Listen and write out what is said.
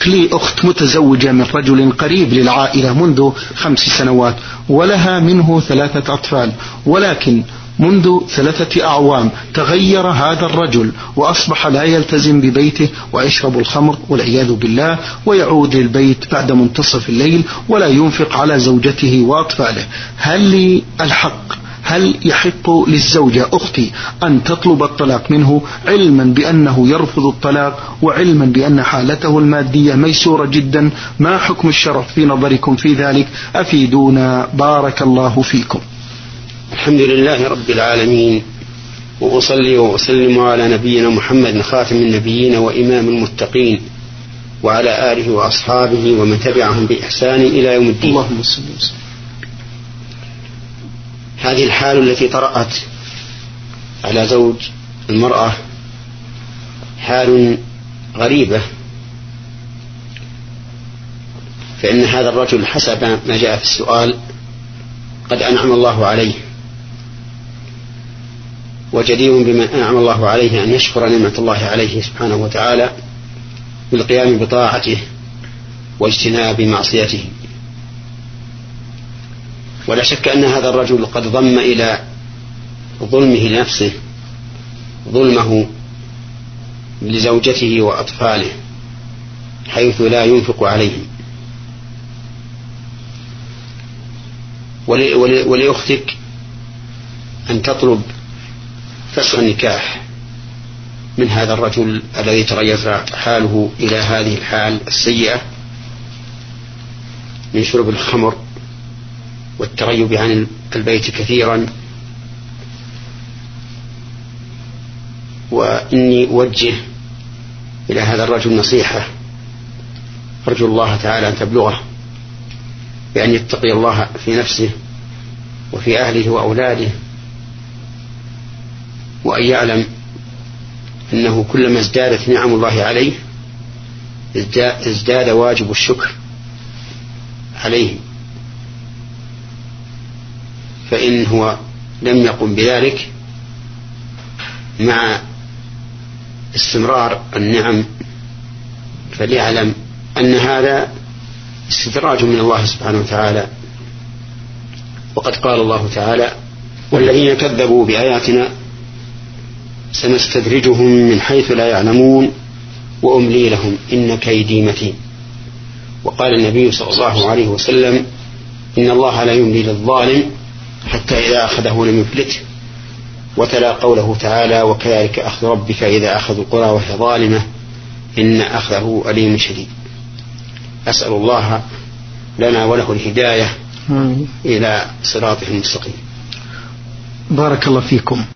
لي أخت متزوجة من رجل قريب للعائلة منذ 5 سنوات ولها منه 3 أطفال، ولكن منذ 3 أعوام تغير هذا الرجل وأصبح لا يلتزم ببيته ويشرب الخمر والعياذ بالله، ويعود للبيت بعد منتصف الليل ولا ينفق على زوجته وأطفاله. هل يحق للزوجة أختي أن تطلب الطلاق منه علما بأنه يرفض الطلاق وعلما بأن حالته المادية ميسورة جدا؟ ما حكم الشرع في نظركم في ذلك؟ أفيدونا بارك الله فيكم. الحمد لله رب العالمين، وأصلي وأسلم على نبينا محمد خاتم النبيين وإمام المتقين وعلى آله وأصحابه ومن تبعهم بإحسان إلى يوم الدين. اللهم صل وسلم. هذه الحال التي طرأت على زوج المرأة حال غريبة، فإن هذا الرجل حسب ما جاء في السؤال قد أنعم الله عليه، وجدير بما أنعم الله عليه أن يشكر نعمة الله عليه سبحانه وتعالى بالقيام بطاعته واجتناب معصيته. ولا شك أن هذا الرجل قد ضم إلى ظلمه لنفسه ظلمه لزوجته وأطفاله حيث لا ينفق عليهم. ولأختك أن تطلب فسخ النكاح من هذا الرجل الذي تغير حاله إلى هذه الحال السيئة من شرب الخمر والتغيب عن البيت كثيرا. وإني أوجه إلى هذا الرجل نصيحة أرجو الله تعالى أن تبلغه، بأن يتقي الله في نفسه وفي أهله وأولاده، وأن يعلم أنه كلما ازدادت نعم الله عليه ازداد واجب الشكر عليه، فإن هو لم يقم بذلك مع استمرار النعم فليعلم أن هذا استدراج من الله سبحانه وتعالى. وقد قال الله تعالى: والذين كذبوا بآياتنا سنستدرجهم من حيث لا يعلمون وأملي لهم إن كيدي متين. وقال النبي صلى الله عليه وسلم: إن الله لا يملي للظالم حتى إذا أخذه لم يفلته. وتلا قوله تعالى: وكذلك أخذ ربك إذا أخذ القرى وهي ظالمة إن أخذه أليم شديد. أسأل الله لنا وله الهداية إلى صراطه المستقيم. بارك الله فيكم.